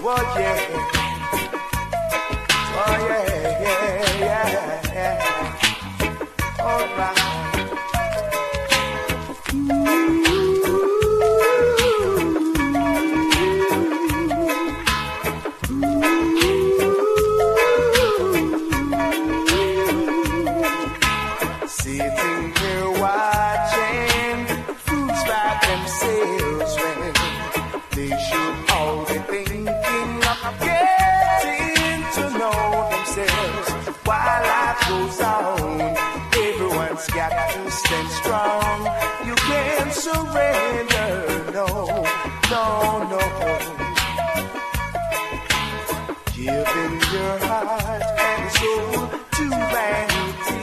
Oh yeah. Oh yeah, yeah, yeah. All right. Sitting here watching fools by themselves when they should all be thinking of getting to know themselves. While life goes on, everyone's got to stand strong. You can't surrender, no, no, no. Giving your heart and soul to vanity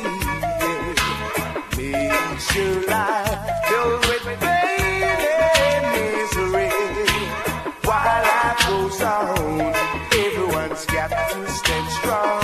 makes your life filled with pain and misery. While life goes on, everyone's got to stand strong.